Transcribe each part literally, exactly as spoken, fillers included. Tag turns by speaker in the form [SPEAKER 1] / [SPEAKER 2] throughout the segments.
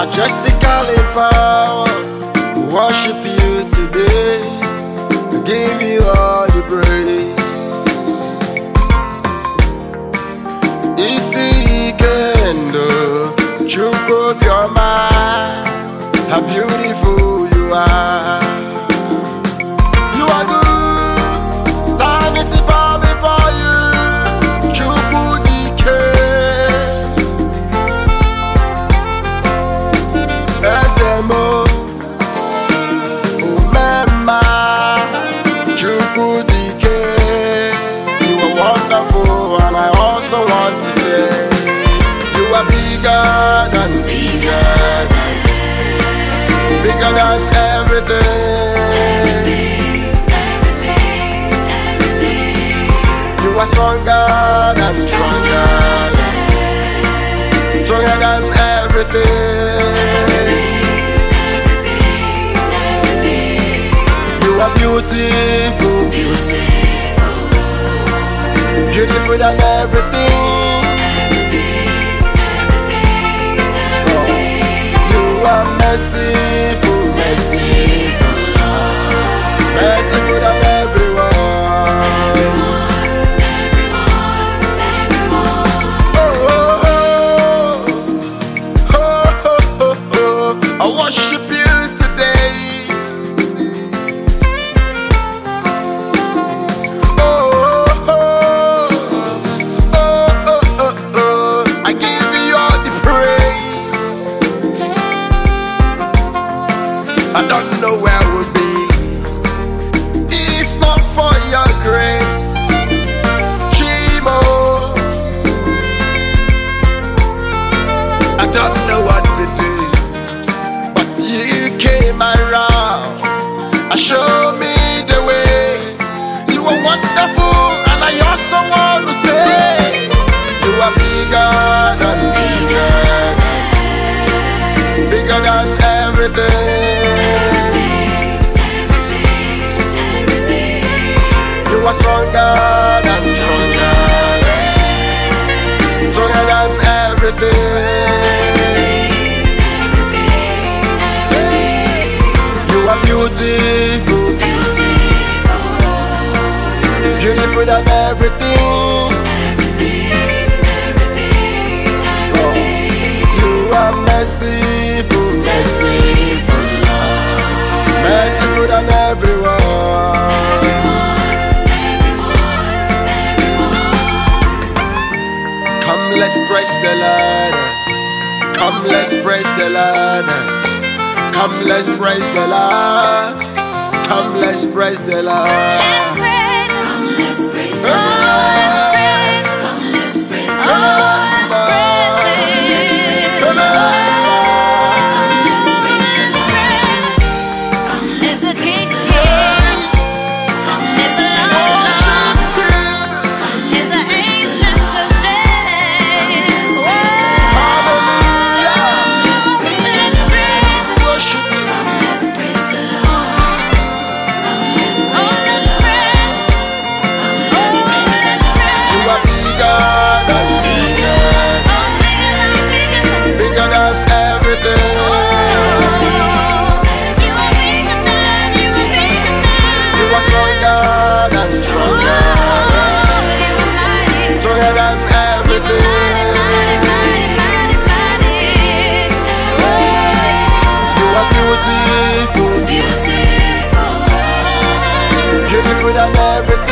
[SPEAKER 1] Majestical in power, worship you today. I give you all the praise. Isi Kendo, Chukwu Bioma, how beautiful you are. You are good, time is bow before you. Chukwu Dike, Ezemo, Umema, Chukwu Dike. You are wonderful, and I also want to say, you are bigger than bigger than bigger than everything. You are stronger than stronger than stronger than everything. You are beautiful, beautiful, beautiful than everything. So you are merciful, merciful, merciful than everyone. I worship you today. Oh, oh, oh, oh, oh, oh. I give you all the praise. I don't know where I would be if not for your grace. Chimo, I don't know what to do. You came around and showed me the way. You are wonderful, and I also want to say, you are bigger than bigger, bigger than everything. You are stronger than stronger, stronger than everything. You are beautiful, beautiful, beautiful than everything. So you are merciful, merciful, merciful than everyone. Come, let's praise the Lord. Come, let's praise the Lord. Come, let's praise the Lord. Come, let's praise the Lord.
[SPEAKER 2] Let's praise. Come, let's praise the Lord. Come, let's praise the Lord. Come, let's praise the Lord. Come, let's the King of Kings. Come, let's the Lord of Lords. Come, let's the Ancients of Days.
[SPEAKER 1] Hallelujah. You are bigger than bigger, bigger than everything. You are stronger than stronger, stronger than everything. You are beautiful, beautiful than everything.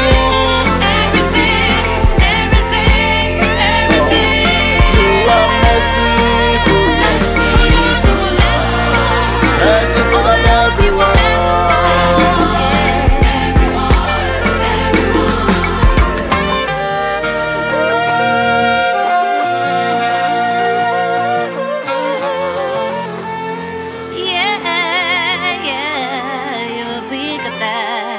[SPEAKER 1] You are merciful, merciful than everyone.
[SPEAKER 2] Yeah, yeah, you're bigger than